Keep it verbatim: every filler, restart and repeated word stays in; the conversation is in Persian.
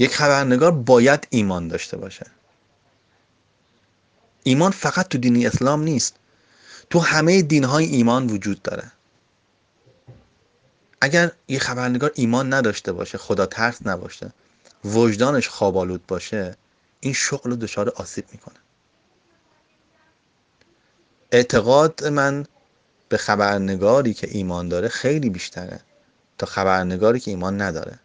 یک خبرنگار باید ایمان داشته باشه. ایمان فقط تو دین اسلام نیست، تو همه دین‌های ایمان وجود داره. اگر یه خبرنگار ایمان نداشته باشه، خدا ترس نباشه، وجدانش خواب‌آلود باشه، این شغل رو دچار آسیب میکنه. اعتقاد من به خبرنگاری که ایمان داره خیلی بیشتره تا خبرنگاری که ایمان نداره.